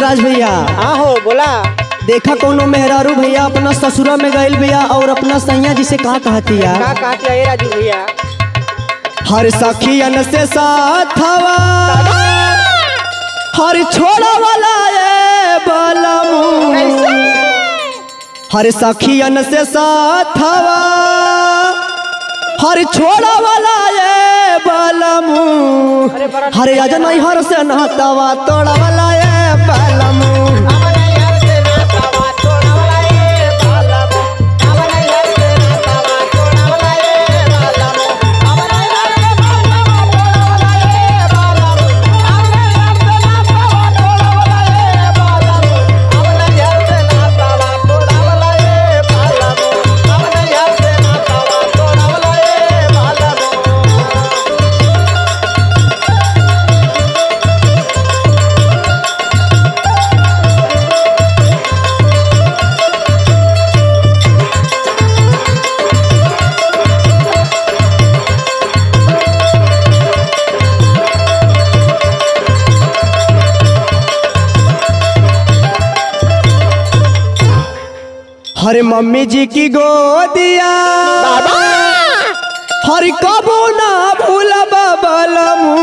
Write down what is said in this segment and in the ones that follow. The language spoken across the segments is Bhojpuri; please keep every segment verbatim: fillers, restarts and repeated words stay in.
राज भैया। हाँ हो बोला। देखा कोनो मेहरारू भैया अपना ससुरा में गइल भैया और अपना सैया जी से कहा कहती है का कहती है राजू भैया? हर सखियन से साथ हवा हर छोड़ा वाला ये बलमू हर सखियन से साथ हवा हर छोड़ा वाला ये बलमू हर अजन हर से नहतवा तोड़ा वाला ये बलमू हरे मम्मी जी की गोदिया हरे कबू ना भूला बलमू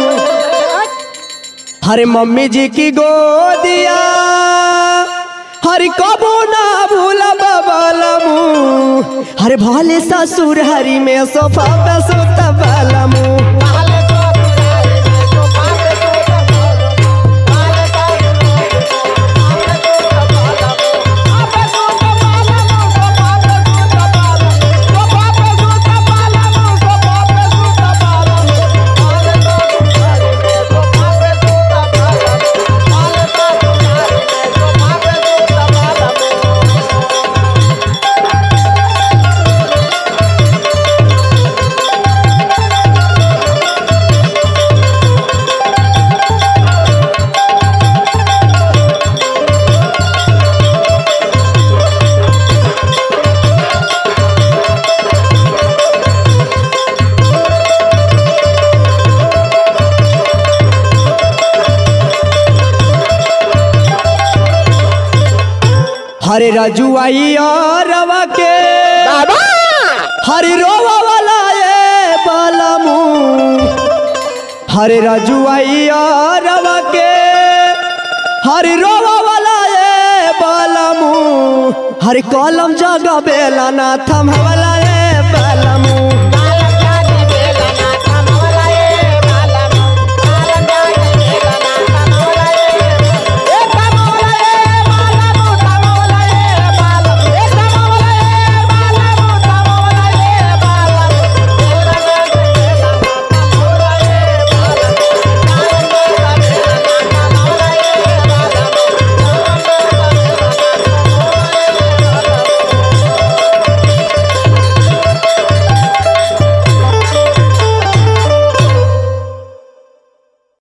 हरे मम्मी जी की गोदिया हरे कबू ना भूला बलमू हरे भले ससुर हरी में सोफा पे सोता बलमू हरे राजू आई और रवा के हरे रोवा वाला ये बलमू हरे राजू आई और रवा के हरे रोवा वाला ये बलमू हरे कलम जगह बेला ना थम वाला